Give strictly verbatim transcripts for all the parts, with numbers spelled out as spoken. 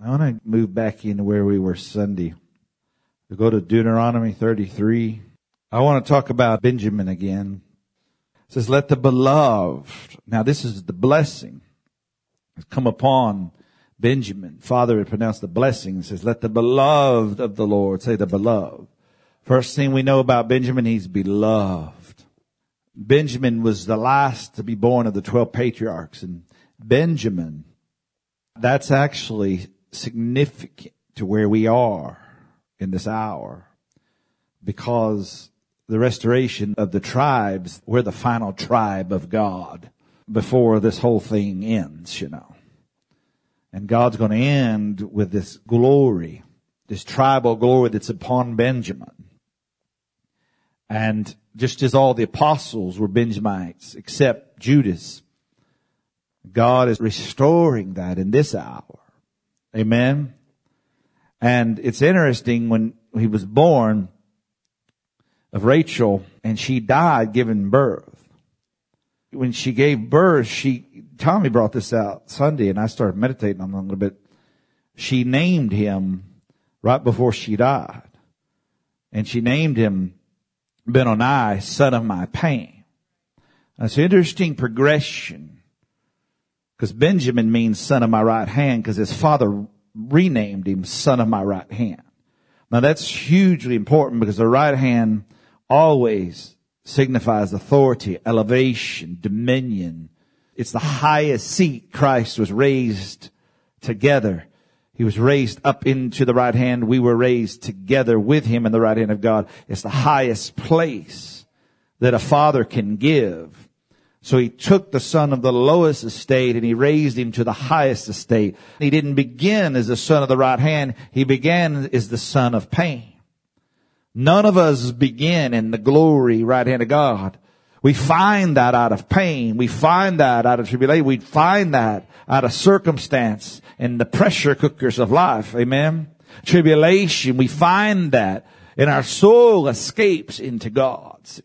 I want to move back into where we were Sunday. We go to Deuteronomy thirty-three. I want to talk about Benjamin again. It says, let the beloved. Now this is the blessing has come upon Benjamin. Father had pronounced the blessing. It says, let the beloved of the Lord. Say the beloved. First thing we know about Benjamin, he's beloved. Benjamin was the last to be born of the twelve patriarchs. And Benjamin, that's actually significant to where we are in this hour, because the restoration of the tribes, we're the final tribe of God before this whole thing ends, you know. And God's going to end with this glory, this tribal glory that's upon Benjamin. And just as all the apostles were Benjamites, except Judas, God is restoring that in this hour. Amen. And it's interesting, when he was born of Rachel and she died giving birth. When she gave birth, she, Tommy brought this out Sunday and I started meditating on it a little bit. She named him right before she died. And she named him Benoni, son of my pain. That's an interesting progression. Because Benjamin means son of my right hand, because his father renamed him son of my right hand. Now that's hugely important, because the right hand always signifies authority, elevation, dominion. It's the highest seat. Christ was raised together. He was raised up into the right hand. We were raised together with him in the right hand of God. It's the highest place that a father can give. So he took the son of the lowest estate and he raised him to the highest estate. He didn't begin as the son of the right hand. He began as the son of pain. None of us begin in the glory right hand of God. We find that out of pain. We find that out of tribulation. We find that out of circumstance and the pressure cookers of life. Amen. Tribulation. We find that, and our soul escapes into God. See?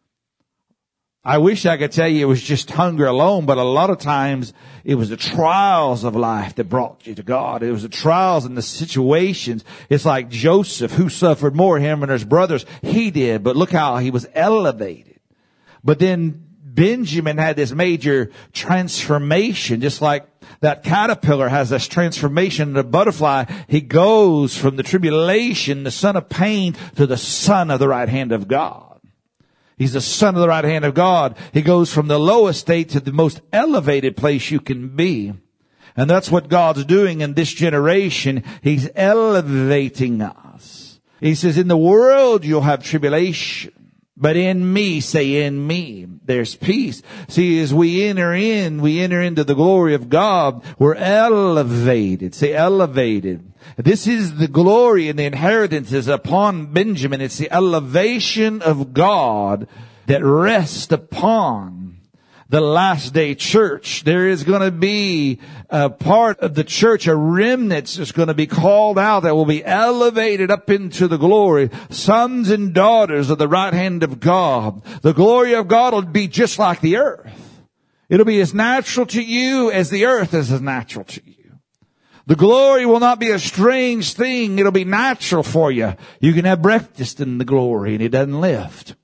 I wish I could tell you it was just hunger alone, but a lot of times it was the trials of life that brought you to God. It was the trials and the situations. It's like Joseph, who suffered more, him and his brothers. He did, but look how he was elevated. But then Benjamin had this major transformation, just like that caterpillar has this transformation in the butterfly. He goes from the tribulation, the son of pain, to the son of the right hand of God. He's the son of the right hand of God. He goes from the lowest state to the most elevated place you can be. And that's what God's doing in this generation. He's elevating us. He says, in the world you'll have tribulation, but in me, say in me, there's peace. See, as we enter in, we enter into the glory of God. We're elevated. Say elevated. This is the glory and the inheritance is upon Benjamin. It's the elevation of God that rests upon the last day church. There is going to be a part of the church, a remnant that's going to be called out that will be elevated up into the glory. Sons and daughters of the right hand of God. The glory of God will be just like the earth. It'll be as natural to you as the earth is as natural to you. The glory will not be a strange thing. It'll be natural for you. You can have breakfast in the glory and it doesn't lift.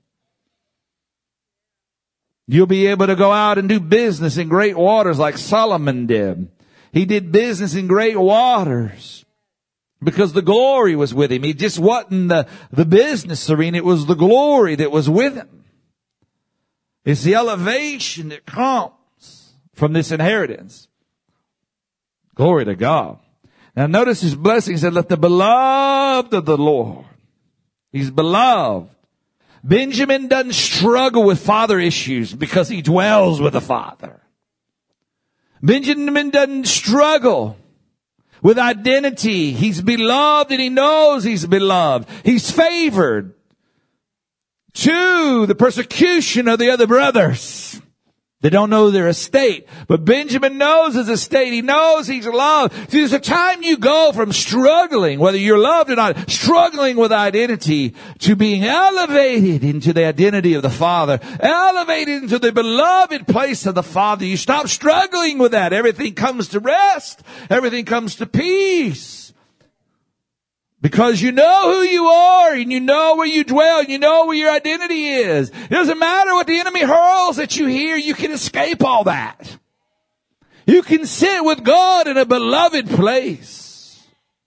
You'll be able to go out and do business in great waters like Solomon did. He did business in great waters because the glory was with him. He just wasn't the, the business arena. It was the glory that was with him. It's the elevation that comes from this inheritance. Glory to God. Now notice his blessing. He said, let the beloved of the Lord. He's beloved. Benjamin doesn't struggle with father issues because he dwells with the Father. Benjamin doesn't struggle with identity. He's beloved and he knows he's beloved. He's favored to the persecution of the other brothers. They don't know their estate. But Benjamin knows his estate. He knows he's loved. See, there's a time you go from struggling, whether you're loved or not, struggling with identity, to being elevated into the identity of the Father, elevated into the beloved place of the Father. You stop struggling with that. Everything comes to rest. Everything comes to peace. Because you know who you are, and you know where you dwell, and you know where your identity is. It doesn't matter what the enemy hurls at you here, you can escape all that. You can sit with God in a beloved place.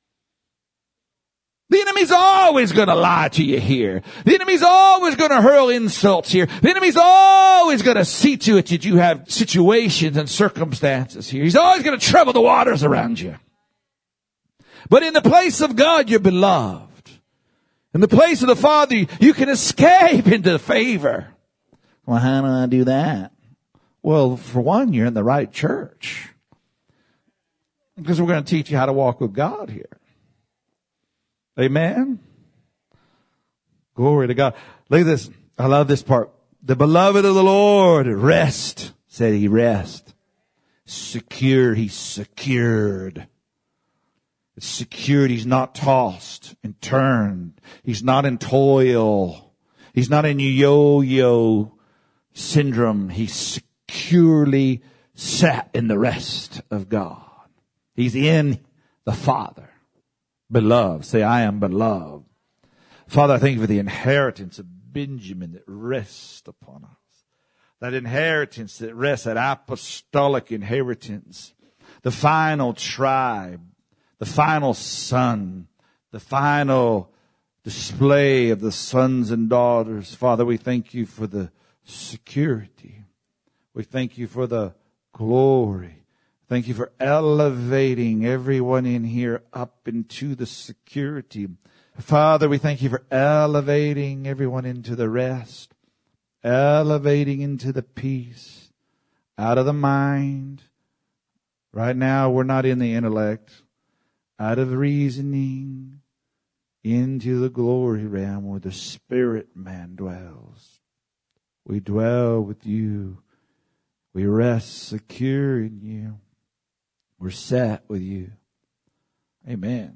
The enemy's always going to lie to you here. The enemy's always going to hurl insults here. The enemy's always going to see to it that you have situations and circumstances here. He's always going to trouble the waters around you. But in the place of God, you're beloved. In the place of the Father, you can escape into favor. Well, how do I do that? Well, for one, you're in the right church. Because we're going to teach you how to walk with God here. Amen? Glory to God. Look at this. I love this part. The beloved of the Lord rest. Said he rest. Secure. He's secured. It's secured. He's not tossed and turned. He's not in toil. He's not in yo-yo syndrome. He's securely sat in the rest of God. He's in the Father. Beloved. Say, I am beloved. Father, I thank you for the inheritance of Benjamin that rests upon us. That inheritance that rests, that apostolic inheritance. The final tribe. The final son, the final display of the sons and daughters. Father, we thank you for the security. We thank you for the glory. Thank you for elevating everyone in here up into the security. Father, we thank you for elevating everyone into the rest, elevating into the peace, out of the mind. Right now, we're not in the intellect. Out of reasoning into the glory realm where the spirit man dwells. We dwell with you. We rest secure in you. We're set with you. Amen.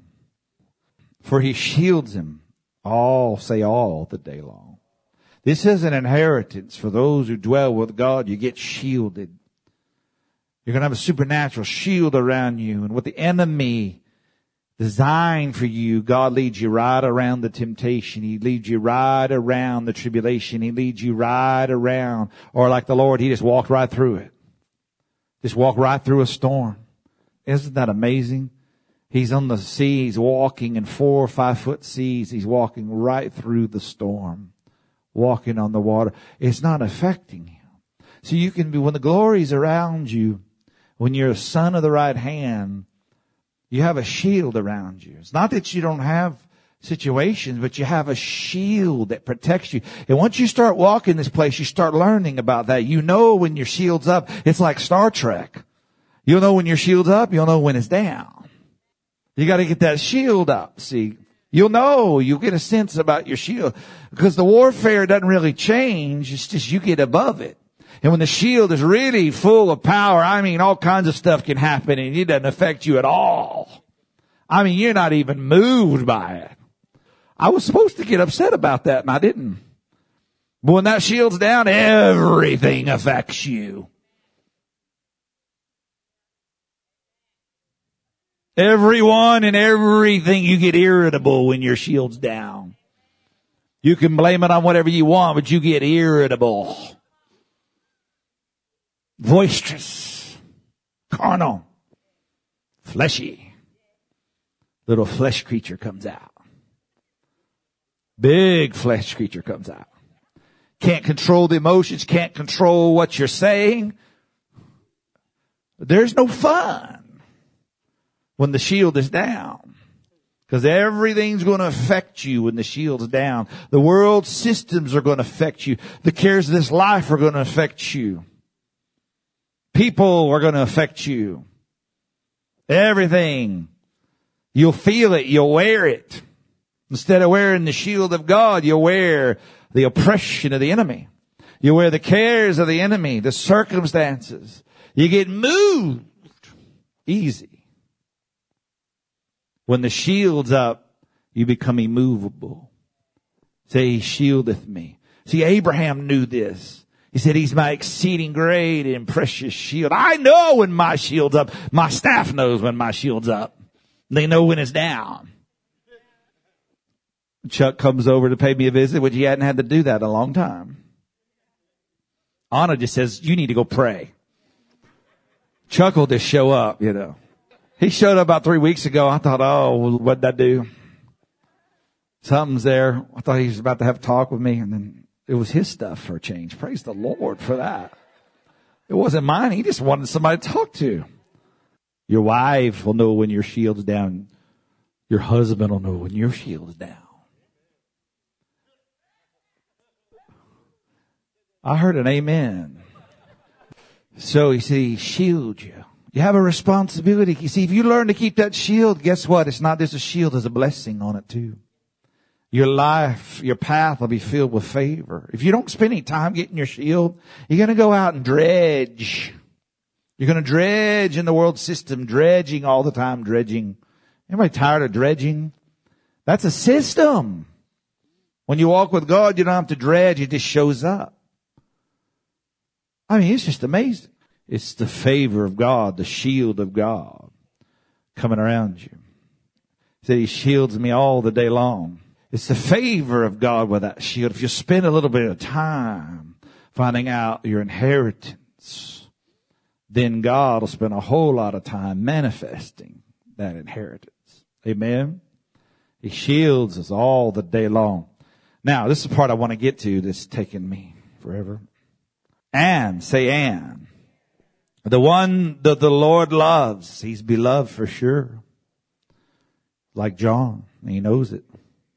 For he shields him all, say all, the day long. This is an inheritance for those who dwell with God. You get shielded. You're going to have a supernatural shield around you. And what the enemy designed for you, God leads you right around the temptation. He leads you right around the tribulation. He leads you right around. Or like the Lord, he just walked right through it. Just walked right through a storm. Isn't that amazing? He's on the sea. He's walking in four or five foot seas. He's walking right through the storm. Walking on the water. It's not affecting him. So you can be, when the glory's around you, when you're a son of the right hand, you have a shield around you. It's not that you don't have situations, but you have a shield that protects you. And once you start walking this place, you start learning about that. You know when your shield's up. It's like Star Trek. You'll know when your shield's up. You'll know when it's down. You got to get that shield up. See, you'll know. You'll get a sense about your shield because the warfare doesn't really change. It's just you get above it. And when the shield is really full of power, I mean, all kinds of stuff can happen and it doesn't affect you at all. I mean, you're not even moved by it. I was supposed to get upset about that and I didn't. But when that shield's down, everything affects you. Everyone and everything, you get irritable when your shield's down. You can blame it on whatever you want, but you get irritable. Boisterous, carnal, fleshy. Little flesh creature comes out. Big flesh creature comes out. Can't control the emotions, can't control what you're saying. There's no fun when the shield is down. Because everything's going to affect you when the shield's down. The world systems are going to affect you. The cares of this life are going to affect you. People are going to affect you. Everything. You'll feel it. You'll wear it. Instead of wearing the shield of God, you'll wear the oppression of the enemy. You wear the cares of the enemy, the circumstances. You get moved easy. When the shield's up, you become immovable. Say, he shieldeth me. See, Abraham knew this. He said, he's my exceeding great and precious shield. I know when my shield's up. My staff knows when my shield's up. They know when it's down. Chuck comes over to pay me a visit, which he hadn't had to do that in a long time. Anna just says, you need to go pray. Chuck will just show up, you know. He showed up about three weeks ago. I thought, oh, well, what'd I do? Something's there. I thought he was about to have a talk with me, and then it was his stuff for a change. Praise the Lord for that. It wasn't mine. He just wanted somebody to talk to. Your wife will know when your shield's down. Your husband will know when your shield's down. I heard an amen. So you see, shield you. You have a responsibility. You see, if you learn to keep that shield, guess what? It's not just a shield, there's a blessing on it too. Your life, your path will be filled with favor. If you don't spend any time getting your shield, you're going to go out and dredge. You're going to dredge in the world system, dredging all the time, dredging. Anybody tired of dredging? That's a system. When you walk with God, you don't have to dredge. It just shows up. I mean, it's just amazing. It's the favor of God, the shield of God coming around you. He said he shields me all the day long. It's the favor of God with that shield. If you spend a little bit of time finding out your inheritance, then God will spend a whole lot of time manifesting that inheritance. Amen? He shields us all the day long. Now, this is the part I want to get to that's taken me forever. And, say and. The one that the Lord loves, he's beloved for sure. Like John, he knows it.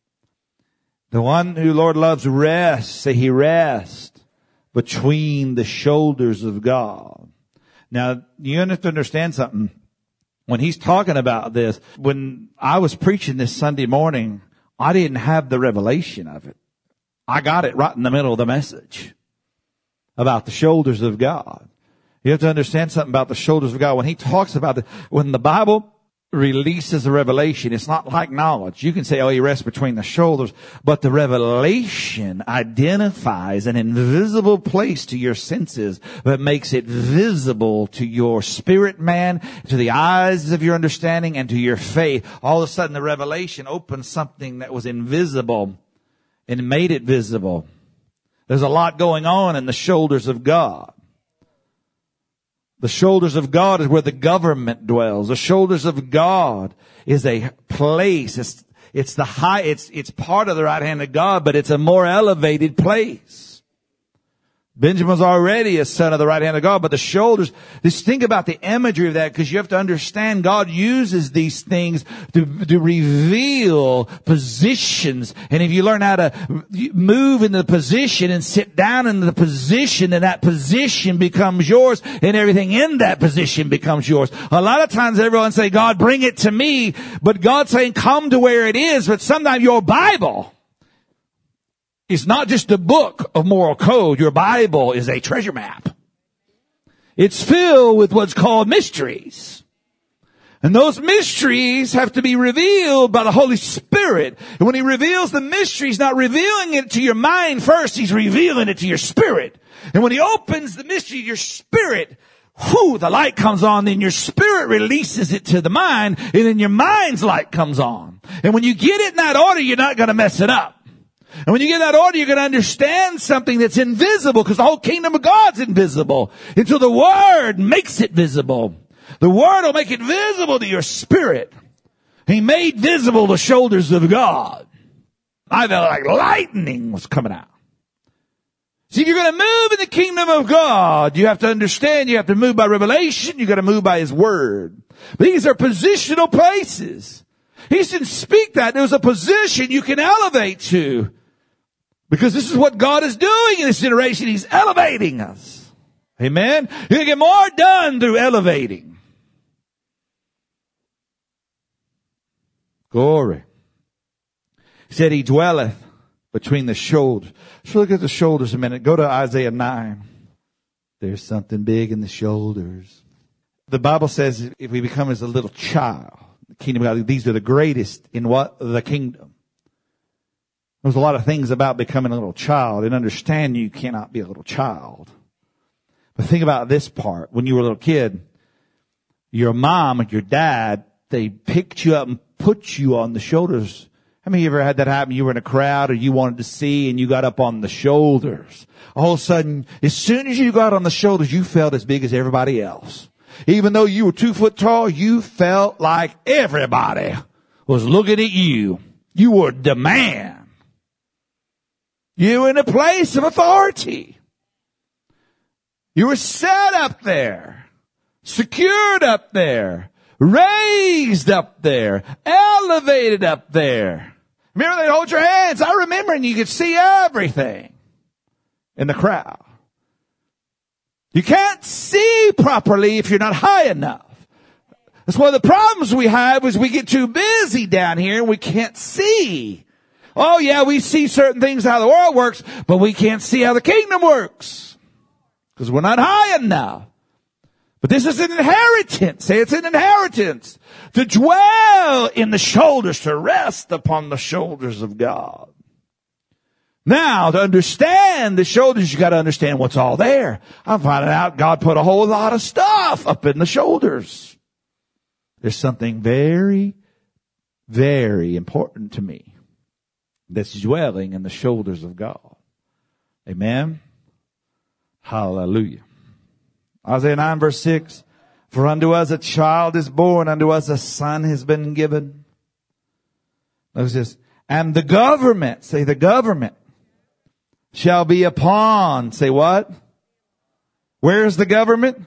The one who Lord loves rests, say he rests between the shoulders of God. Now, you have to understand something. When he's talking about this, when I was preaching this Sunday morning, I didn't have the revelation of it. I got it right in the middle of the message about the shoulders of God. You have to understand something about the shoulders of God. When he talks about it, when the Bible releases a revelation, it's not like knowledge. You can say, oh, he rests between the shoulders, but the revelation identifies an invisible place to your senses, but makes it visible to your spirit man, to the eyes of your understanding, and to your faith. All of a sudden, the revelation opens something that was invisible and made it visible. There's a lot going on in the shoulders of God. The shoulders of God is where the government dwells. The shoulders of God is a place. It's, it's the high, it's, it's part of the right hand of God, but it's a more elevated place. Benjamin was already a son of the right hand of God, but the shoulders, just think about the imagery of that, because you have to understand God uses these things to, to reveal positions. And if you learn how to move in the position and sit down in the position, then that position becomes yours and everything in that position becomes yours. A lot of times everyone say, God, bring it to me, but God's saying, come to where it is. But sometimes your Bible is not just a book of moral code. Your Bible is a treasure map. It's filled with what's called mysteries. And those mysteries have to be revealed by the Holy Spirit. And when he reveals the mystery, he's not revealing it to your mind first. He's revealing it to your spirit. And when he opens the mystery to your spirit, whew, the light comes on, then your spirit releases it to the mind, and then your mind's light comes on. And when you get it in that order, you're not going to mess it up. And when you get that order, you're going to understand something that's invisible, because the whole kingdom of God's invisible until the Word makes it visible. The Word will make it visible to your spirit. He made visible the shoulders of God. I felt like lightning was coming out. See, if you're going to move in the kingdom of God, you have to understand you have to move by revelation. You got to move by His Word. These are positional places. He didn't speak that. There's a position you can elevate to. Because this is what God is doing in this generation. He's elevating us. Amen. You're going to get more done through elevating. Glory. He said he dwelleth between the shoulders. So look at the shoulders a minute. Go to Isaiah nine. There's something big in the shoulders. The Bible says if we become as a little child, the kingdom of God, these are the greatest in what? The kingdom. There's a lot of things about becoming a little child, and understand you cannot be a little child. But think about this part. When you were a little kid, your mom and your dad, they picked you up and put you on the shoulders. How many of you ever had that happen? You were in a crowd or you wanted to see and you got up on the shoulders. All of a sudden, as soon as you got on the shoulders, you felt as big as everybody else. Even though you were two foot tall, you felt like everybody was looking at you. You were the man. You were in a place of authority. You were set up there, secured up there, raised up there, elevated up there. Remember, they'd hold your hands. I remember, and you could see everything in the crowd. You can't see properly if you're not high enough. That's one of the problems we have is we get too busy down here and we can't see. Oh yeah, we see certain things how the world works, but we can't see how the kingdom works because we're not high enough. But this is an inheritance. Say it's an inheritance. To dwell in the shoulders, to rest upon the shoulders of God. Now, to understand the shoulders, you got to understand what's all there. I'm finding out God put a whole lot of stuff up in the shoulders. There's something very, very important to me that's dwelling in the shoulders of God. Amen. Hallelujah. Isaiah nine verse six, for unto us a child is born, unto us a son has been given. Notice this. And the government, say the government, shall be upon, say what? Where's the government?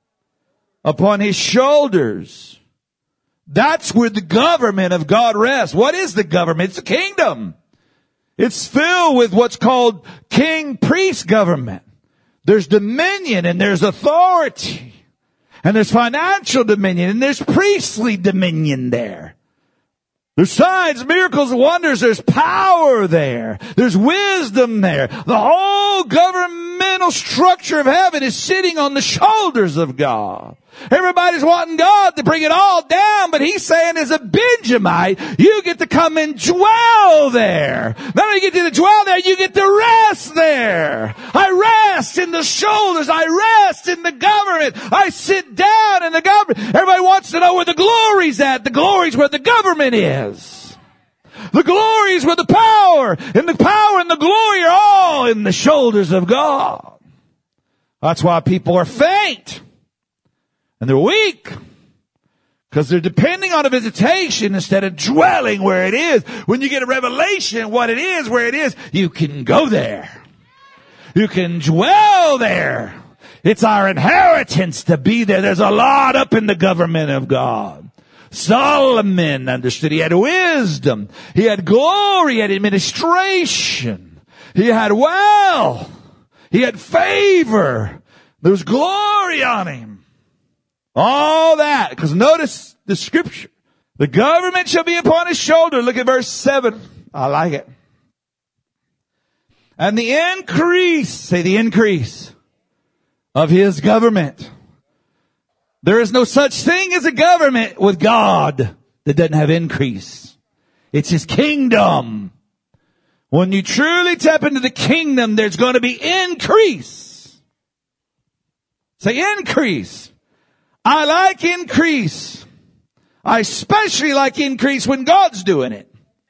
Upon his shoulders. That's where the government of God rests. What is the government? It's a kingdom. It's filled with what's called king-priest government. There's dominion and there's authority. And there's financial dominion and there's priestly dominion there. There's signs, miracles, and wonders. There's power there. There's wisdom there. The whole governmental structure of heaven is sitting on the shoulders of God. Everybody's wanting God to bring it all down, but he's saying as a Benjamite, you get to come and dwell there. Not only get to dwell there, you get to rest there. I rest in the shoulders. I rest in the government. I sit down in the government. Everybody wants to know where the glory's at. The glory's where the government is. The glory is where the power, and the power and the glory are all in the shoulders of God. That's why people are faint. And they're weak. Because they're depending on a visitation instead of dwelling where it is. When you get a revelation what it is, where it is, you can go there. You can dwell there. It's our inheritance to be there. There's a lot up in the government of God. Solomon understood. He had wisdom. He had glory. He had administration. He had wealth. He had favor. There was glory on him. All that. Because notice the scripture. The government shall be upon his shoulder. Look at verse seven. I like it. And the increase, say the increase of his government. There is no such thing as a government with God that doesn't have increase. It's his kingdom. When you truly tap into the kingdom, there's going to be increase. Say increase. I like increase. I especially like increase when God's doing it.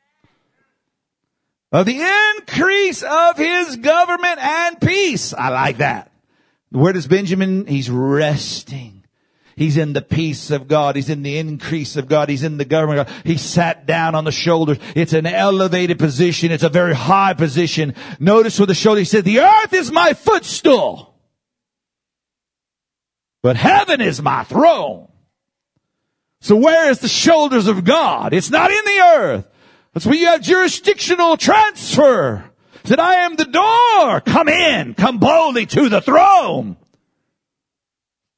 Of the increase of his government and peace. I like that. Where does Benjamin? He's resting. He's in the peace of God. He's in the increase of God. He's in the government of God. He sat down on the shoulders. It's an elevated position. It's a very high position. Notice with the shoulder, he said, the earth is my footstool, but heaven is my throne. So where is the shoulders of God? It's not in the earth. That's where you have jurisdictional transfer. He said, I am the door. Come in. Come boldly to the throne.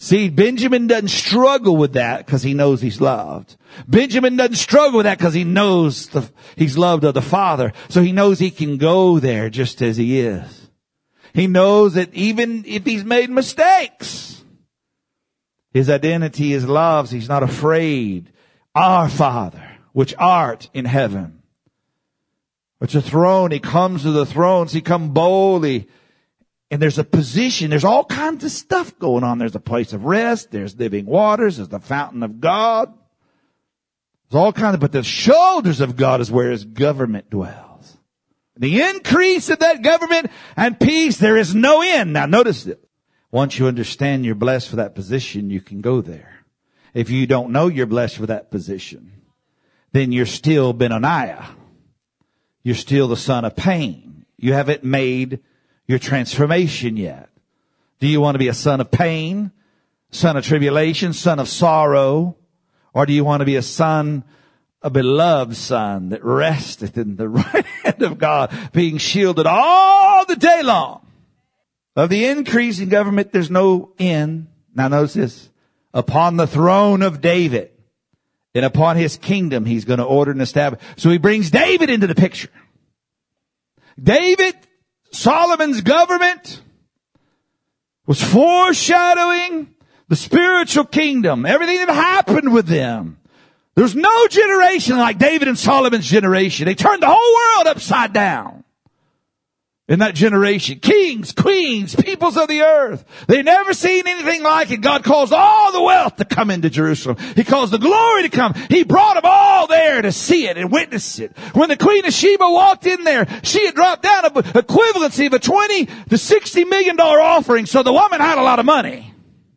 See, Benjamin doesn't struggle with that because he knows he's loved. Benjamin doesn't struggle with that because he knows the, he's loved of the Father. So he knows he can go there just as he is. He knows that even if he's made mistakes, his identity is loved. He's not afraid. Our Father, which art in heaven. It's a throne. He comes to the thrones. He comes boldly. And there's a position, there's all kinds of stuff going on. There's a place of rest, there's living waters, there's the fountain of God. There's all kinds of, but the shoulders of God is where his government dwells. The increase of that government and peace, there is no end. Now notice it. Once you understand you're blessed for that position, you can go there. If you don't know you're blessed for that position, then you're still Benaniah. You're still the son of pain. You haven't made your transformation yet. Do you want to be a son of pain, son of tribulation, son of sorrow? Or do you want to be a son, a beloved son that resteth in the right hand of God, being shielded all the day long? Of the increase in government, there's no end. Now notice this. Upon the throne of David and upon his kingdom, he's going to order and establish. So he brings David into the picture. David, Solomon's government was foreshadowing the spiritual kingdom. Everything that happened with them. There's no generation like David and Solomon's generation. They turned the whole world upside down. In that generation, kings, queens, peoples of the earth. They never seen anything like it. God caused all the wealth to come into Jerusalem. He caused the glory to come. He brought them all there to see it and witness it. When the Queen of Sheba walked in there, she had dropped down an equivalency of a twenty to sixty million dollar offering. So the woman had a lot of money.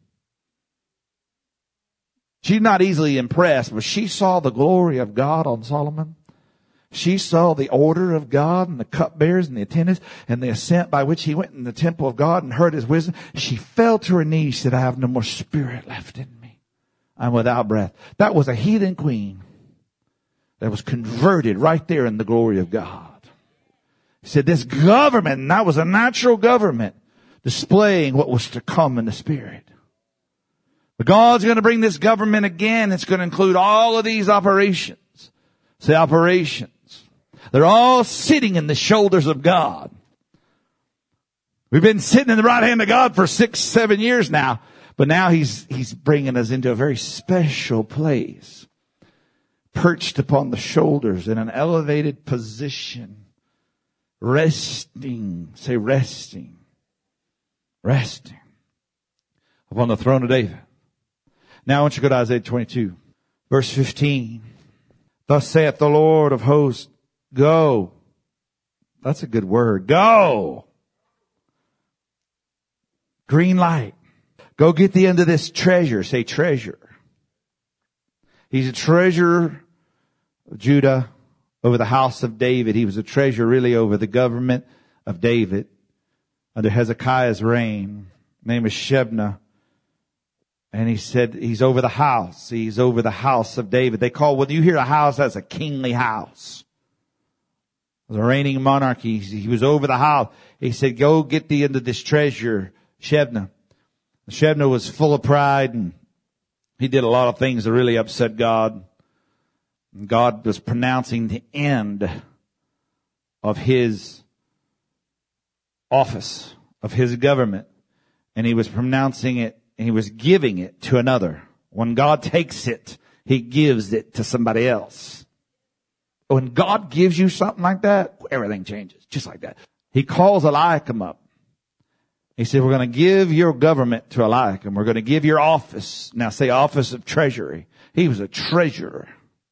She's not easily impressed, but she saw the glory of God on Solomon. She saw the order of God and the cupbearers and the attendants and the ascent by which he went in the temple of God and heard his wisdom. She fell to her knees. She said, I have no more spirit left in me. I'm without breath. That was a heathen queen that was converted right there in the glory of God. He said, this government, and that was a natural government, displaying what was to come in the spirit. But God's going to bring this government again. It's going to include all of these operations. Say operations. They're all sitting in the shoulders of God. We've been sitting in the right hand of God for six, seven years now. But now he's, he's bringing us into a very special place. Perched upon the shoulders in an elevated position. Resting. Say resting. Resting. Upon the throne of David. Now I want you to go to Isaiah twenty-two. Verse fifteen. Thus saith the Lord of hosts, go. That's a good word. Go. Green light. Go get the end of this treasure. Say treasure. He's a treasurer of Judah over the house of David. He was a treasurer really over the government of David under Hezekiah's reign. His name is Shebna. And he said he's over the house. He's over the house of David. They call, when you hear a house, that's a kingly house. The reigning monarchy. He was over the house. He said, go get the end of this treasure, Shebna. Shebna was full of pride and he did a lot of things that really upset God. And God was pronouncing the end of his office, of his government. And he was pronouncing it. And he was giving it to another. When God takes it, he gives it to somebody else. When God gives you something like that, everything changes. Just like that. He calls Eliakim up. He said, we're going to give your government to Eliakim. We're going to give your office. Now say office of treasury. He was a treasurer.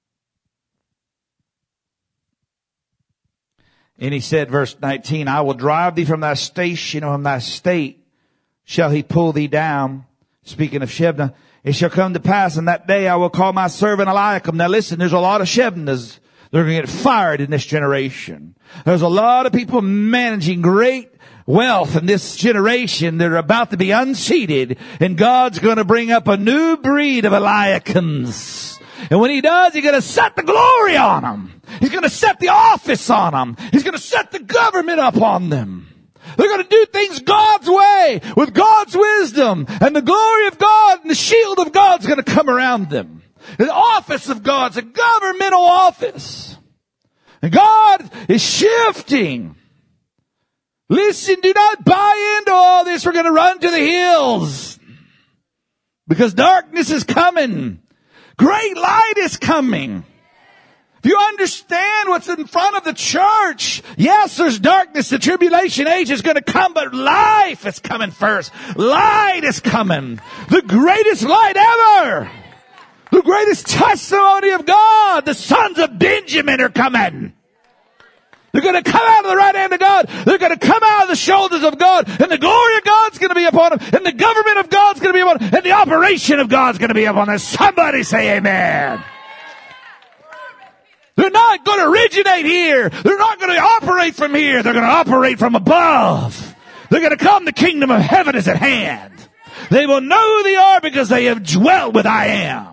And he said, verse nineteen, I will drive thee from thy station, from thy state shall he pull thee down. Speaking of Shebna, it shall come to pass in that day I will call my servant Eliakim. Now listen, there's a lot of Shebnas that are going to get fired in this generation. There's a lot of people managing great wealth in this generation that are about to be unseated. And God's going to bring up a new breed of Eliakims. And when he does, he's going to set the glory on them. He's going to set the office on them. He's going to set the government up on them. They're going to do things God's way, with God's wisdom. And the glory of God and the shield of God's going to come around them. The office of God's a governmental office. And God is shifting. Listen, do not buy into all this. We're going to run to the hills. Because darkness is coming. Great light is coming. If you understand what's in front of the church, yes, there's darkness. The tribulation age is going to come, but life is coming first. Light is coming. The greatest light ever. The greatest testimony of God. The sons of Benjamin are coming. They're going to come out of the right hand of God. They're going to come out of the shoulders of God. And the glory of God's going to be upon them. And the government of God's going to be upon them. And the operation of God's going to be upon them. Somebody say amen. They're not going to originate here. They're not going to operate from here. They're going to operate from above. They're going to come. The kingdom of heaven is at hand. They will know who they are because they have dwelt with I am.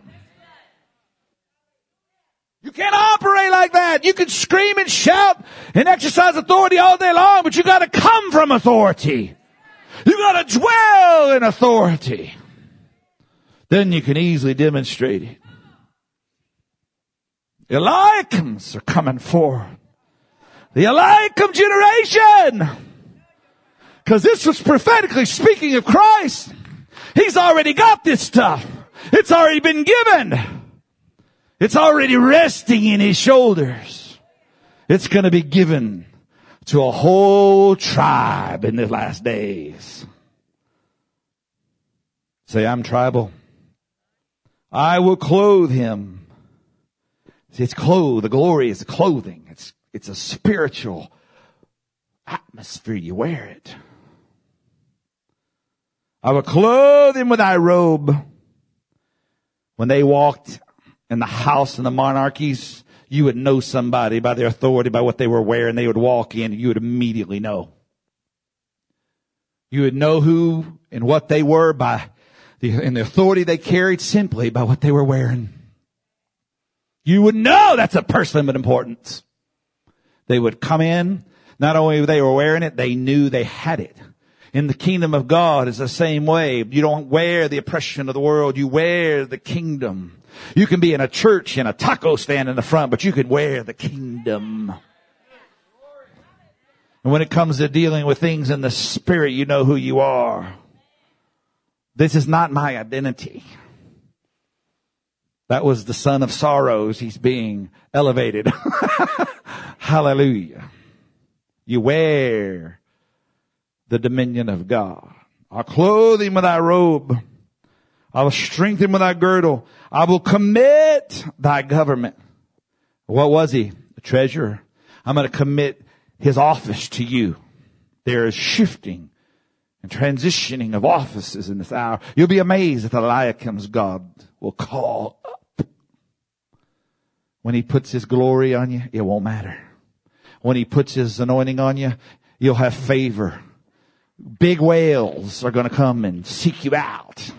You can't operate like that. You can scream and shout and exercise authority all day long, but you got to come from authority. You got to dwell in authority. Then you can easily demonstrate it. Eliakims are coming forward. The Eliakim generation. Because this was prophetically speaking of Christ. He's already got this stuff. It's already been given. It's already resting in his shoulders. It's going to be given to a whole tribe in the last days. Say, I'm tribal. I will clothe him. See, it's clothed. The glory is clothing. It's, it's a spiritual atmosphere. You wear it. I will clothe him with thy robe. When they walked in the house and the monarchies, you would know somebody by their authority, by what they were wearing. They would walk in and you would immediately know. You would know who and what they were by the, and the authority they carried simply by what they were wearing. You would know that's a person of importance. They would come in, not only they were wearing it, they knew they had it. In the kingdom of God is the same way. You don't wear the oppression of the world. You wear the kingdom. You can be in a church in a taco stand in the front, but you can wear the kingdom. And when it comes to dealing with things in the spirit, you know who you are. This is not my identity. That was the son of sorrows. He's being elevated. Hallelujah. You wear the dominion of God. I'll clothe him with thy robe. I will strengthen him with thy girdle. I will commit thy government. What was he? A treasurer. I'm going to commit his office to you. There is shifting and transitioning of offices in this hour. You'll be amazed at the Eliakims God will call up. When he puts his glory on you, it won't matter. When he puts his anointing on you, you'll have favor. Big whales are going to come and seek you out.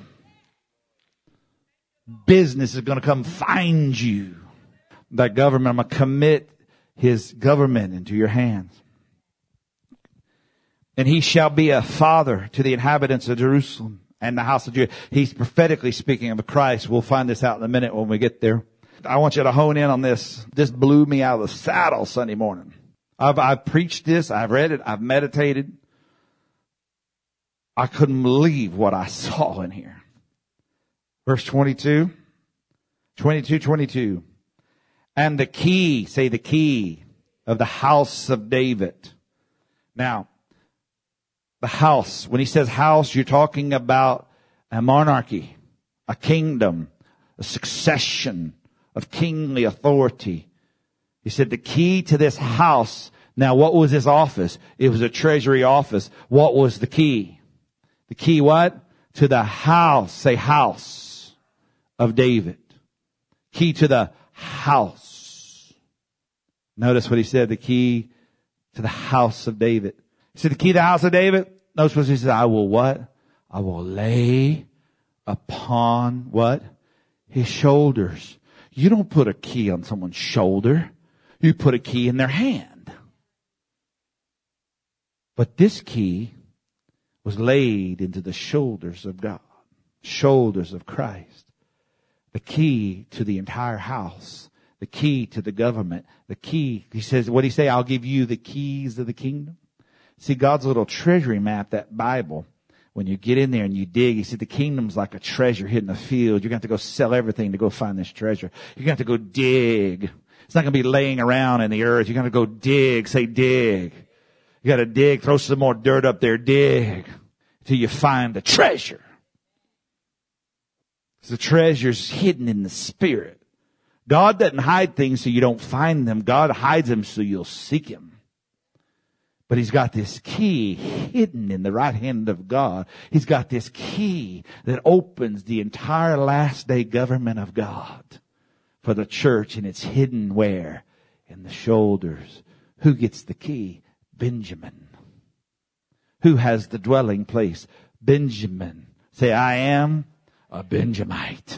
Business is going to come find you. That government, I'm going to commit his government into your hands. And he shall be a father to the inhabitants of Jerusalem and the house of Judah. He's prophetically speaking of Christ. We'll find this out in a minute when we get there. I want you to hone in on this. This blew me out of the saddle Sunday morning. I've, I've preached this. I've read it. I've meditated. I couldn't believe what I saw in here. Verse twenty-two, twenty-two, twenty-two. And the key, say the key of the house of David. Now, the house, when he says house, you're talking about a monarchy, a kingdom, a succession of kingly authority. He said the key to this house. Now, what was his office? It was a treasury office. What was the key? The key what? To the house, say house of David. Key to the house. Notice what he said, the key to the house of David. He said the key to the house of David. Notice what he said, I will what? I will lay upon what? His shoulders. You don't put a key on someone's shoulder. You put a key in their hand. But this key was laid into the shoulders of God, shoulders of Christ. The key to the entire house, the key to the government, the key. He says, what did he say? I'll give you the keys of the kingdom. See, God's little treasury map, that Bible, when you get in there and you dig, he said the kingdom's like a treasure hidden in a field. You're going to have to go sell everything to go find this treasure. You're going to have to go dig. It's not going to be laying around in the earth. You're going to go dig. Say dig. You got to dig. Throw some more dirt up there. Dig till you find the treasure. The treasure's hidden in the spirit. God doesn't hide things so you don't find them. God hides them so you'll seek him. But he's got this key hidden in the right hand of God. He's got this key that opens the entire last day government of God for the church. And it's hidden where? In the shoulders. Who gets the key? Benjamin. Who has the dwelling place? Benjamin. Say, I am a Benjamite.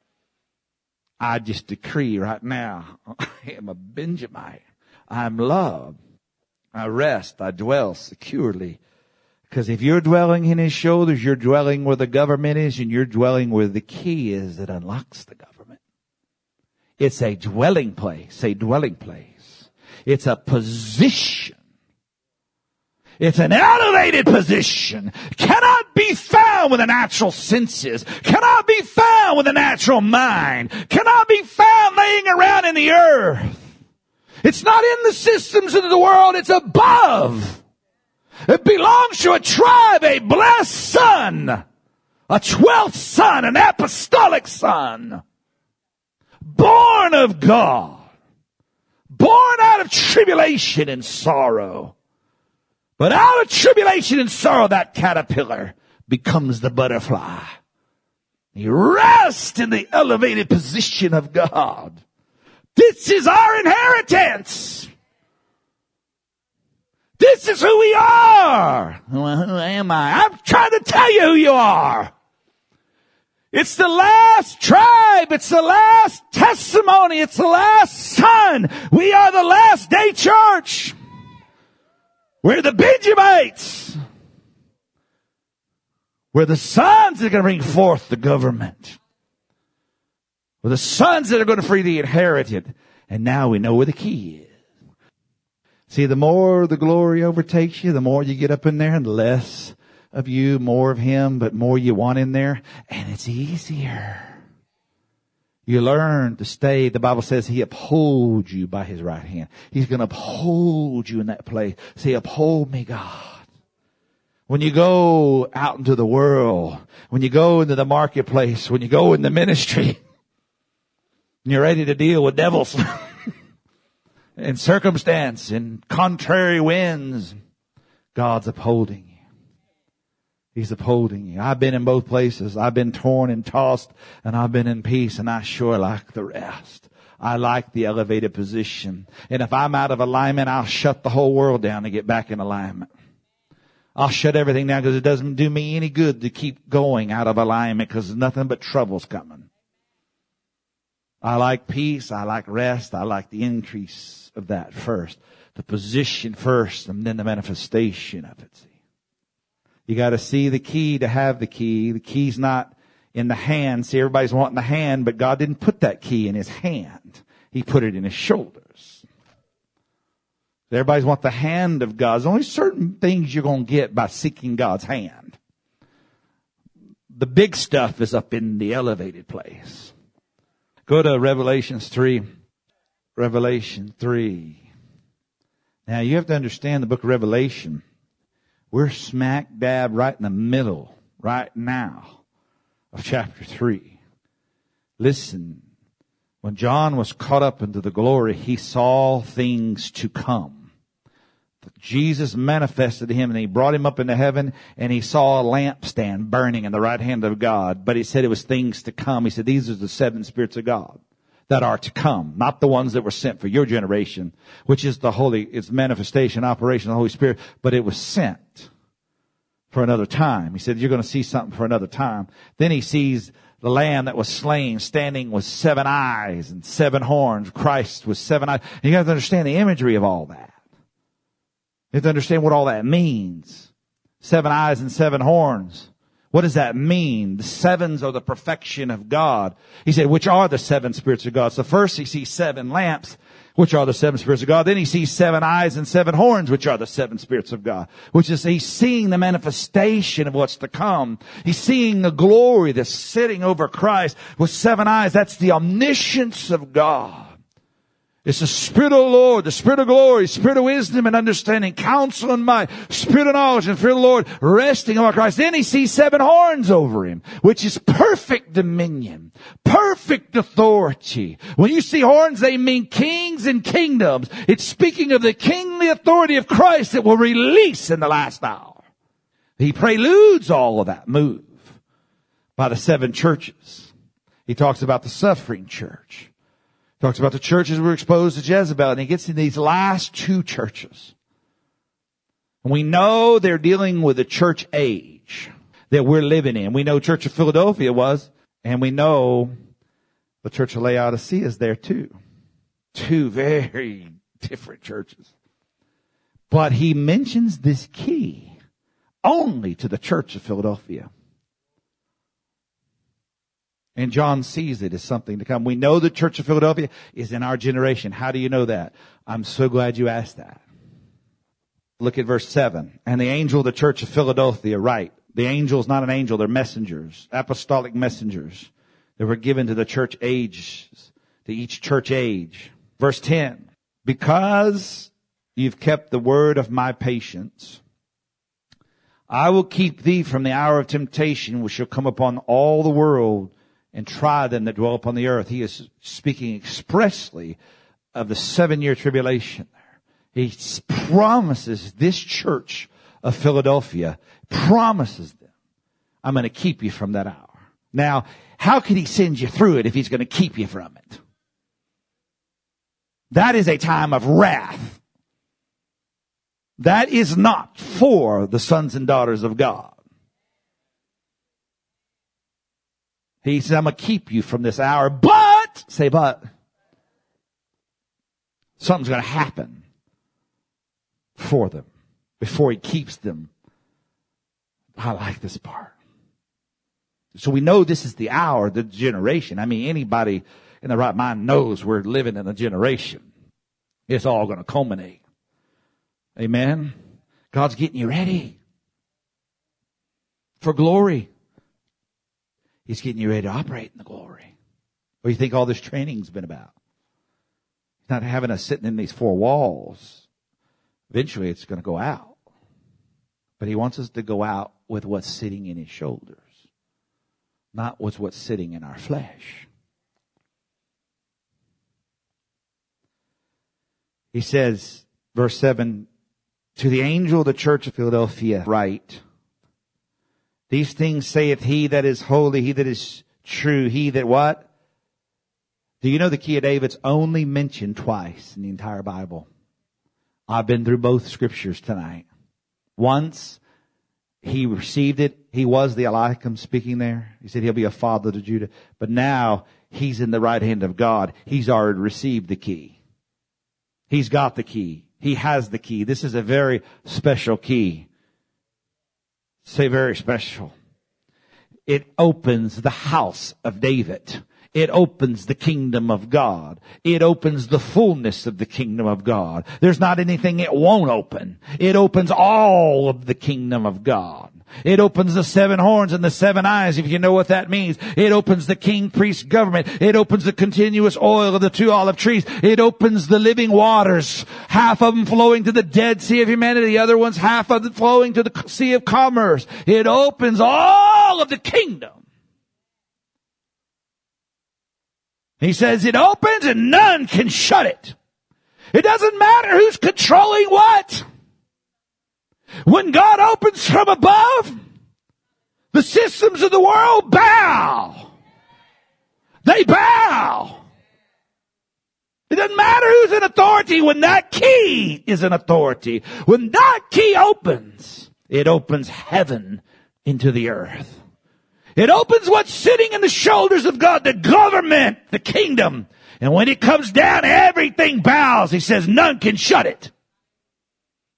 I just decree right now, I am a Benjamite. I'm loved. I rest, I dwell securely. Because if you're dwelling in his shoulders, you're dwelling where the government is, and you're dwelling where the key is that unlocks the government. It's a dwelling place, a dwelling place. It's a position. It's an elevated position. Cannot be found with the natural senses. Cannot be found with the natural mind. Cannot be found laying around in the earth. It's not in the systems of the world. It's above. It belongs to a tribe, a blessed son, a twelfth son, an apostolic son, born of God, born out of tribulation and sorrow. But out of tribulation and sorrow, that caterpillar becomes the butterfly. He rests in the elevated position of God. This is our inheritance. This is who we are. Well, who am I? I'm trying to tell you who you are. It's the last tribe. It's the last testimony. It's the last son. We are the last day church. We're the Benjamites. We're the sons that are going to bring forth the government. We're the sons that are going to free the inherited. And now we know where the key is. See, the more the glory overtakes you, the more you get up in there, and less of you, more of him, but more you want in there. And it's easier. You learn to stay. The Bible says he upholds you by his right hand. He's going to uphold you in that place. Say, uphold me, God. When you go out into the world, when you go into the marketplace, when you go in the ministry, and you're ready to deal with devils and circumstance and contrary winds, God's upholding you. He's upholding you. I've been in both places. I've been torn and tossed, and I've been in peace, and I sure like the rest. I like the elevated position. And if I'm out of alignment, I'll shut the whole world down to get back in alignment. I'll shut everything down because it doesn't do me any good to keep going out of alignment, because nothing but trouble's coming. I like peace. I like rest. I like the increase of that first. The position first, and then the manifestation of it. See? You got to see the key to have the key. The key's not in the hand. See, everybody's wanting the hand, but God didn't put that key in his hand. He put it in his shoulders. Everybody's want the hand of God. There's only certain things you're going to get by seeking God's hand. The big stuff is up in the elevated place. Go to Revelations three. Revelation three. Now you have to understand the book of Revelation. We're smack dab right in the middle right now of chapter three. Listen, when John was caught up into the glory, he saw things to come. Jesus manifested to him, and he brought him up into heaven, and he saw a lampstand burning in the right hand of God. But he said it was things to come. He said, these are the seven spirits of God that are to come, not the ones that were sent for your generation, which is the Holy, it's manifestation, operation of the Holy Spirit, but it was sent for another time. He said, you're going to see something for another time. Then he sees the Lamb that was slain standing with seven eyes and seven horns. Christ with seven eyes. And you have to understand the imagery of all that. You have to understand what all that means. Seven eyes and seven horns. What does that mean? The sevens are the perfection of God. He said, which are the seven spirits of God? So first he sees seven lamps, which are the seven spirits of God. Then he sees seven eyes and seven horns, which are the seven spirits of God. Which is, he's seeing the manifestation of what's to come. He's seeing the glory that's sitting over Christ with seven eyes. That's the omniscience of God. It's the Spirit of the Lord, the Spirit of glory, Spirit of wisdom and understanding, counsel and might, Spirit of knowledge and fear of the Lord resting on Christ. Then he sees seven horns over him, which is perfect dominion, perfect authority. When you see horns, they mean kings and kingdoms. It's speaking of the kingly authority of Christ that will release in the last hour. He preludes all of that move by the seven churches. He talks about the suffering church. Talks about the churches who were exposed to Jezebel, and he gets in these last two churches. And we know they're dealing with the church age that we're living in. We know Church of Philadelphia was, and we know the Church of Laodicea is there too. Two very different churches. But he mentions this key only to the Church of Philadelphia. And John sees it as something to come. We know the Church of Philadelphia is in our generation. How do you know that? I'm so glad you asked that. Look at verse seven. And the angel of the Church of Philadelphia, right. The angel is not an angel. They're messengers, apostolic messengers that were given to the church ages, to each church age. Verse ten. Because you've kept the word of my patience, I will keep thee from the hour of temptation which shall come upon all the world, and try them that dwell upon the earth. He is speaking expressly of the seven-year tribulation there. He promises this church of Philadelphia, promises them, I'm going to keep you from that hour. Now, how could he send you through it if he's going to keep you from it? That is a time of wrath. That is not for the sons and daughters of God. He said, I'm going to keep you from this hour, but, say but, something's going to happen for them before he keeps them. I like this part. So we know this is the hour, the generation. I mean, anybody in the right mind knows we're living in a generation. It's all going to culminate. Amen. God's getting you ready for glory. He's getting you ready to operate in the glory. What do you think all this training's been about? He's not having us sitting in these four walls. Eventually it's going to go out. But he wants us to go out with what's sitting in his shoulders, not with what's sitting in our flesh. He says, verse seven, to the angel of the church of Philadelphia write, these things saith he that is holy, he that is true, he that what? Do you know the key of David's only mentioned twice in the entire Bible? I've been through both scriptures tonight. Once, he received it. He was the Eliakim speaking there. He said he'll be a father to Judah. But now, he's in the right hand of God. He's already received the key. He's got the key. He has the key. This is a very special key. Say very special. It opens the house of David. It opens the kingdom of God. It opens the fullness of the kingdom of God. There's not anything it won't open. It opens all of the kingdom of God. It opens the seven horns and the seven eyes, if you know what that means. It opens the king-priest government. It opens the continuous oil of the two olive trees. It opens the living waters, half of them flowing to the Dead Sea of humanity, the other ones half of them flowing to the Sea of Commerce. It opens all of the kingdom. He says it opens and none can shut it. It doesn't matter who's controlling what. When God opens from above, the systems of the world bow. They bow. It doesn't matter who's in authority when that key is in authority. When that key opens, it opens heaven into the earth. It opens what's sitting in the shoulders of God, the government, the kingdom. And when it comes down, everything bows. He says none can shut it.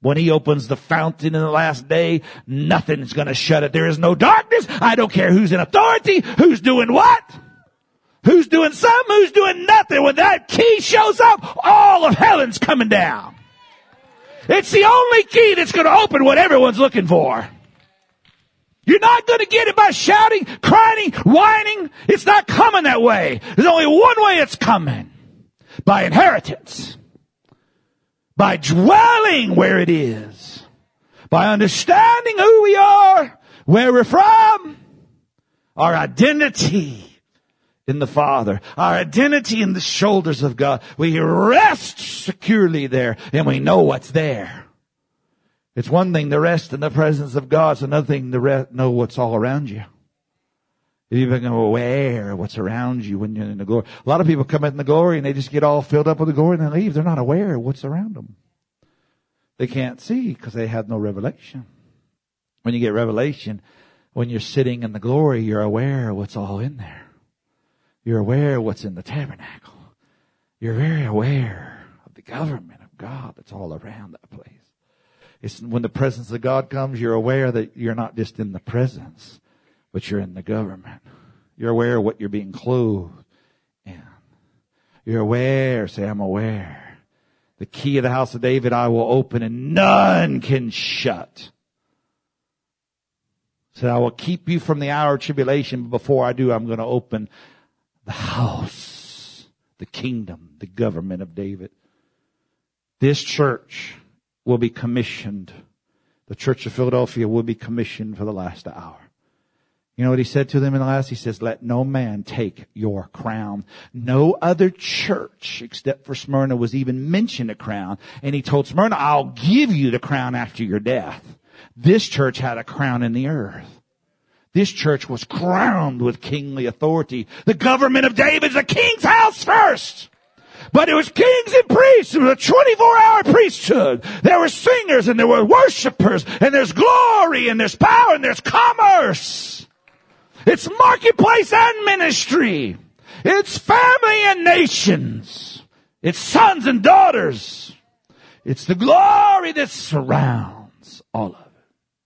When he opens the fountain in the last day, nothing's going to shut it. There is no darkness. I don't care who's in authority, who's doing what, who's doing something, who's doing nothing. When that key shows up, all of heaven's coming down. It's the only key that's going to open what everyone's looking for. You're not going to get it by shouting, crying, whining. It's not coming that way. There's only one way it's coming. By inheritance. By dwelling where it is. By understanding who we are, where we're from, our identity in the Father, our identity in the shoulders of God. We rest securely there, and we know what's there. It's one thing to rest in the presence of God. It's another thing to rest, know what's all around you. You become aware of what's around you when you're in the glory. A lot of people come in the glory and they just get all filled up with the glory and they leave. They're not aware of what's around them. They can't see because they have no revelation. When you get revelation, when you're sitting in the glory, you're aware of what's all in there. You're aware of what's in the tabernacle. You're very aware of the government of God that's all around that place. It's when the presence of God comes, you're aware that you're not just in the presence, but you're in the government. You're aware of what you're being clothed in. You're aware, say, I'm aware. The key of the house of David I will open and none can shut. Say, I will keep you from the hour of tribulation, but before I do, I'm going to open the house, the kingdom, the government of David. This church will be commissioned. The Church of Philadelphia will be commissioned for the last hour. You know what he said to them in the last? He says, let no man take your crown. No other church except for Smyrna was even mentioned a crown. And he told Smyrna, I'll give you the crown after your death. This church had a crown in the earth. This church was crowned with kingly authority. The government of David's a king's house first. But it was kings and priests. It was a twenty-four hour priesthood. There were singers and there were worshipers. And there's glory and there's power and there's commerce. It's marketplace and ministry. It's family and nations. It's sons and daughters. It's the glory that surrounds all of it.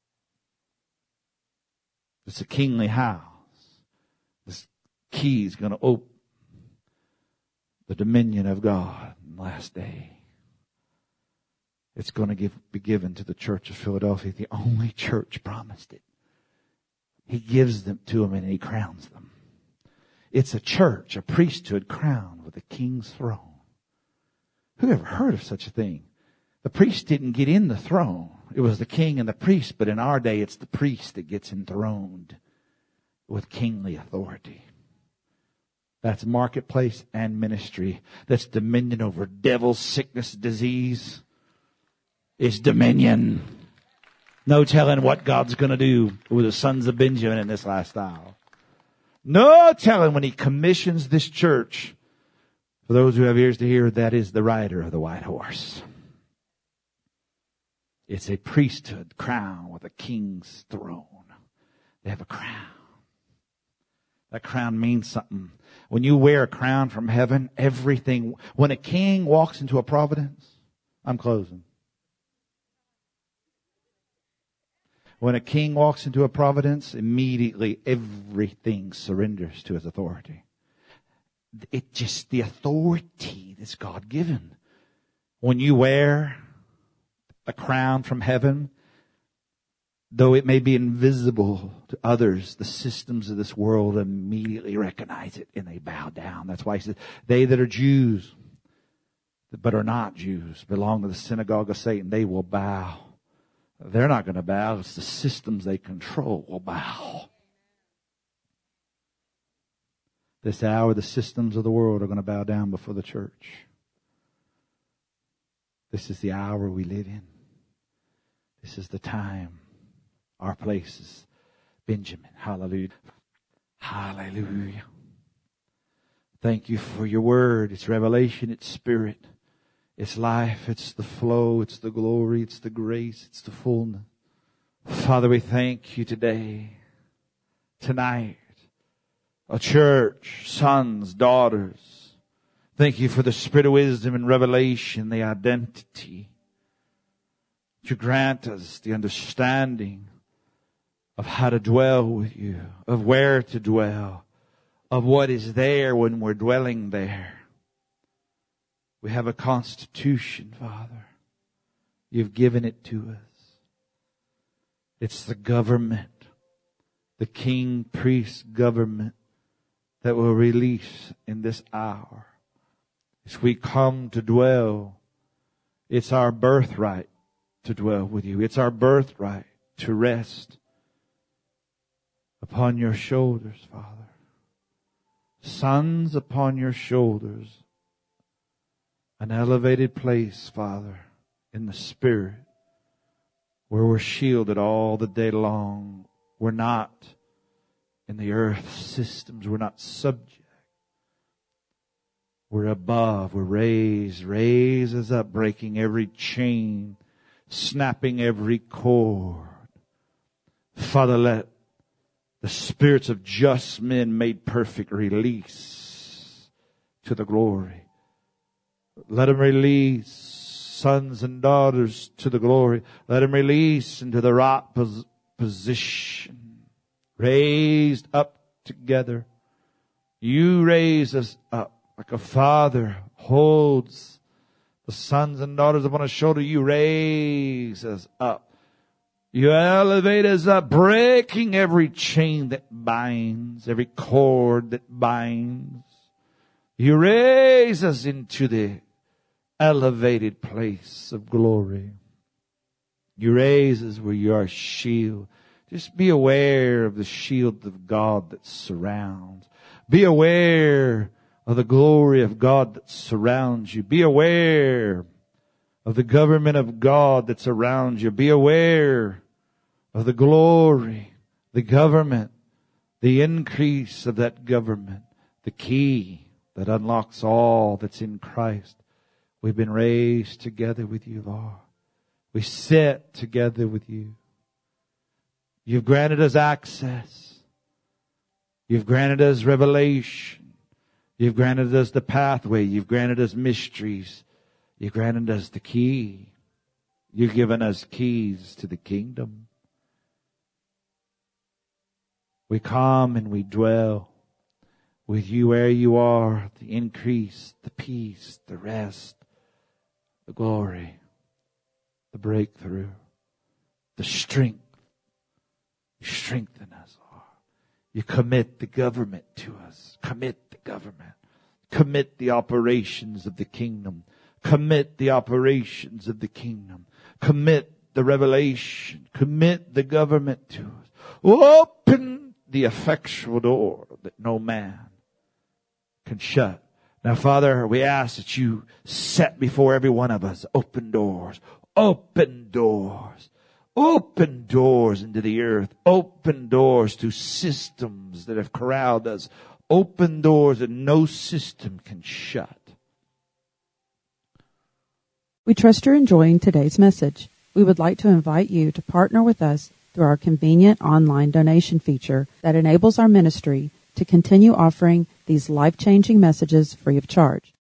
It's a kingly house. This key is going to open the dominion of God in the last day. It's going to give, be given to the Church of Philadelphia. The only church promised it. He gives them to them and he crowns them. It's a church, a priesthood crowned with a king's throne. Who ever heard of such a thing? The priest didn't get in the throne. It was the king and the priest. But in our day, it's the priest that gets enthroned with kingly authority. That's marketplace and ministry. That's dominion over devil, sickness, disease. It's dominion. No telling what God's going to do with the sons of Benjamin in this last hour. No telling when he commissions this church. For those who have ears to hear, that is the rider of the white horse. It's a priesthood crown with a king's throne. They have a crown. That crown means something. When you wear a crown from heaven, everything, when a king walks into a providence, I'm closing. When a king walks into a providence, immediately everything surrenders to his authority. It just, the authority that's God given. When you wear a crown from heaven, though it may be invisible to others, the systems of this world immediately recognize it and they bow down. That's why he says, they that are Jews, but are not Jews, belong to the synagogue of Satan, they will bow. They're not going to bow. It's the systems they control will bow. This hour, the systems of the world are going to bow down before the church. This is the hour we live in. This is the time. Our place is Benjamin. Hallelujah. Hallelujah. Thank you for your word. It's revelation. It's spirit. It's life. It's the flow. It's the glory. It's the grace. It's the fullness. Father, we thank you today, tonight, a church, sons, daughters. Thank you for the spirit of wisdom and revelation, the identity. You grant us the understanding of how to dwell with you, of where to dwell, of what is there when we're dwelling there. We have a constitution, Father. You've given it to us. It's the government, the king, priest government that will release in this hour. As we come to dwell, it's our birthright to dwell with you. It's our birthright to rest upon your shoulders, Father. Sons upon your shoulders. An elevated place, Father, in the Spirit, where we're shielded all the day long. We're not in the earth systems. We're not subject. We're above. We're raised. Raise us up, breaking every chain, snapping every cord. Father, let the spirits of just men made perfect release to the glory. Let them release sons and daughters to the glory. Let them release into the right pos- position. Raised up together. You raise us up like a father holds the sons and daughters upon his shoulder. You raise us up. You elevate us up, breaking every chain that binds, every cord that binds. You raise us into the elevated place of glory. You raise us where you are a shield. Just be aware of the shield of God that surrounds. Be aware of the glory of God that surrounds you. Be aware of the government of God that's around you. Be aware of the glory, the government, the increase of that government, the key that unlocks all that's in Christ. We've been raised together with you, Lord. We sit together with you. You've granted us access. You've granted us revelation. You've granted us the pathway. You've granted us mysteries. You've granted us the key. You've given us keys to the kingdom. We come and we dwell with you where you are, the increase, the peace, the rest, the glory, the breakthrough, the strength. You strengthen us, Lord. You commit the government to us. Commit the government. Commit the operations of the kingdom. Commit the operations of the kingdom. Commit the revelation. Commit the government to us. Open the effectual door that no man can shut. Now, Father, we ask that you set before every one of us open doors, open doors, open doors into the earth, open doors to systems that have corralled us, open doors that no system can shut. We trust you're enjoying today's message. We would like to invite you to partner with us through our convenient online donation feature that enables our ministry to continue offering these life-changing messages free of charge.